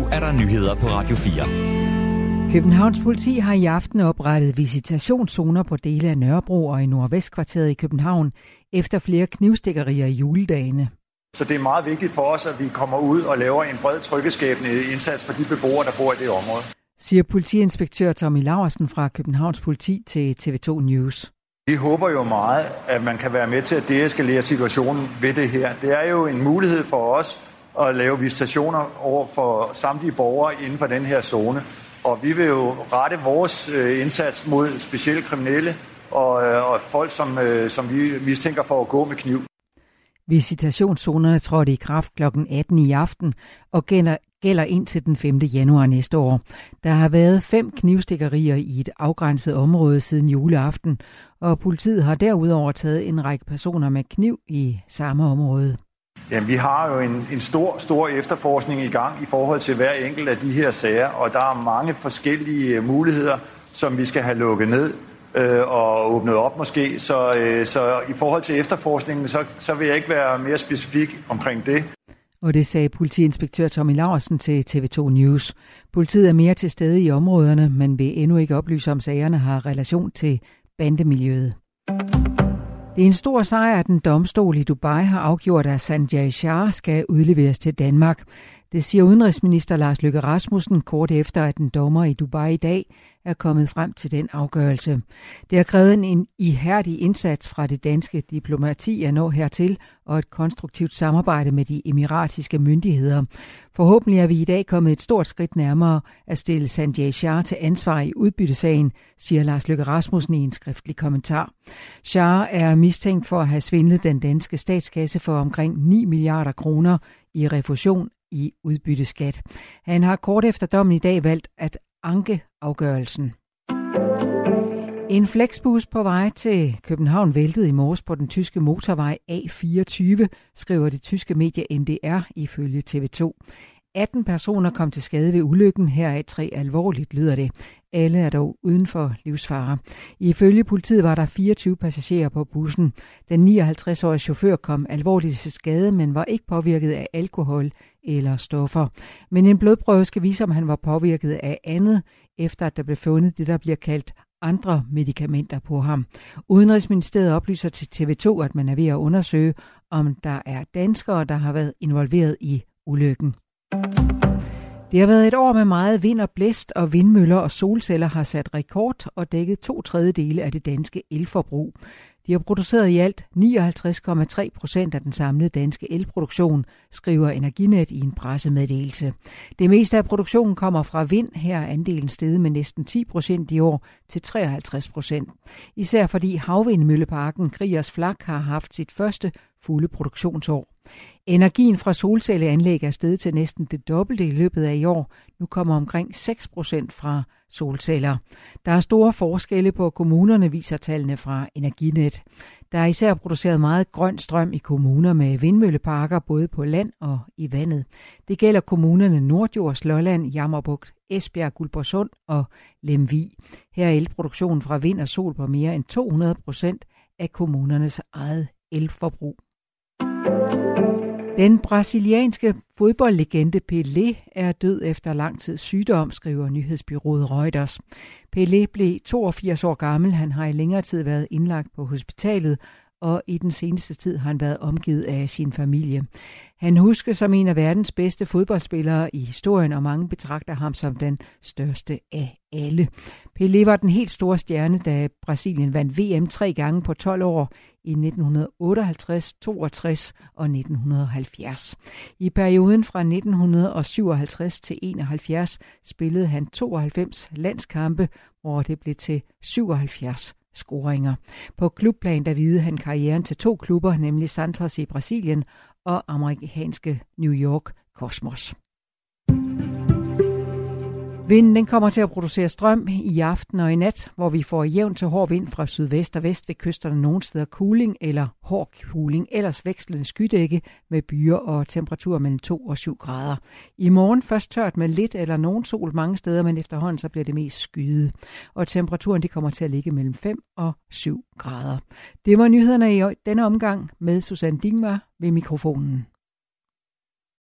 er der nyheder på Radio 4. Københavns politi har i aften oprettet visitationszoner på dele af Nørrebro og i Nordvestkvarteret i København efter flere knivstikkerier i juledagene. Så det er meget vigtigt for os, at vi kommer ud og laver en bred tryggeskabende indsats for de beboere, der bor i det område, siger politiinspektør Tommy Laursen fra Københavns Politi til TV2 News. Vi håber jo meget, at man kan være med til at deeskalere situationen ved det her. Det er jo en mulighed for os at lave visitationer over for samtlige borgere inden for den her zone. Og vi vil jo rette vores indsats mod specielle kriminelle og folk, som vi mistænker for at gå med kniv. Visitationszonerne trådte i kraft kl. 18 i aften og gælder indtil den 5. januar næste år. Der har været 5 knivstikkerier i et afgrænset område siden juleaften, og politiet har derudover taget en række personer med kniv i samme område. Jamen, vi har jo en stor efterforskning i gang i forhold til hver enkelt af de her sager, og der er mange forskellige muligheder, som vi skal have lukket ned og åbnet op måske. Så i forhold til efterforskningen, så vil jeg ikke være mere specifik omkring det. Og det sagde politiinspektør Tommy Laursen til TV2 News. Politiet er mere til stede i områderne, men vil endnu ikke oplyse, om sagerne har relation til bandemiljøet. Det er en stor sejr, at en domstol i Dubai har afgjort, at Sanjay Shah skal udleveres til Danmark. Det siger udenrigsminister Lars Løkke Rasmussen kort efter, at en dommer i Dubai i dag er kommet frem til den afgørelse. Det har krævet en ihærdig indsats fra det danske diplomati at nå hertil, og et konstruktivt samarbejde med de emiratiske myndigheder. Forhåbentlig er vi i dag kommet et stort skridt nærmere at stille Sanjay Shah til ansvar i udbyttesagen, siger Lars Løkke Rasmussen i en skriftlig kommentar. Shah er mistænkt for at have svindlet den danske statskasse for omkring 9 milliarder kroner i refusion i udbytteskat. Han har kort efter dommen i dag valgt at anke afgørelsen. En flexbus på vej til København væltede i morges på den tyske motorvej A24, skriver det tyske medie NDR ifølge TV2. 18 personer kom til skade ved ulykken, heraf 3 alvorligt, lyder det. Alle er dog uden for livsfare. Ifølge politiet var der 24 passagerer på bussen. Den 59-årige chauffør kom alvorligt til skade, men var ikke påvirket af alkohol eller stoffer. Men en blodprøve skal vise, om han var påvirket af andet, efter at der blev fundet det, der bliver kaldt andre medicamenter på ham. Udenrigsministeriet oplyser til TV2, at man er ved at undersøge, om der er danskere, der har været involveret i ulykken. Det har været et år med meget vind og blæst, og vindmøller og solceller har sat rekord og dækket 2/3 af det danske elforbrug. De har produceret i alt 59,3% af den samlede danske elproduktion, skriver Energinet i en pressemeddelelse. Det meste af produktionen kommer fra vind, her er andelen steget med næsten 10% i år til 53%. Især fordi havvindmølleparken Kriegers Flak har haft sit første fulde produktionsår. Energien fra solcelleanlæg er steget til næsten det dobbelte i løbet af i år. Nu kommer omkring 6% fra solceller. Der er store forskelle på kommunerne, viser tallene fra Energinet. Der er især produceret meget grøn strøm i kommuner med vindmølleparker, både på land og i vandet. Det gælder kommunerne Norddjurs, Lolland, Jammerbugt, Esbjerg, Guldborgsund og Lemvig. Her er elproduktionen fra vind og sol på mere end 200% af kommunernes eget elforbrug. Den brasilianske fodboldlegende Pelé er død efter lang tids sygdom, skriver nyhedsbureauet Reuters. Pelé blev 82 år gammel. Han har i længere tid været indlagt på hospitalet, og i den seneste tid har han været omgivet af sin familie. Han huskes som en af verdens bedste fodboldspillere i historien, og mange betragter ham som den største af alle. Pelé var den helt store stjerne, da Brasilien vandt VM 3 gange på 12 år i 1958, 62 og 1970. I perioden fra 1957 til 71 spillede han 92 landskampe, hvor det blev til 77 scoringer. På klubplan der videde han karrieren til 2 klubber, nemlig Santos i Brasilien og amerikanske New York Cosmos. Vinden den kommer til at producere strøm i aften og i nat, hvor vi får jævn til hård vind fra sydvest og vest ved kysterne, nogle steder kuling eller hård kuling, ellers vekslende skydække med byer og temperaturer mellem 2 og 7 grader. I morgen først tørt med lidt eller nogen sol mange steder, men efterhånden så bliver det mest skyet. Og temperaturen de kommer til at ligge mellem 5 og 7 grader. Det var nyhederne i denne omgang med Susanne Dingmar ved mikrofonen.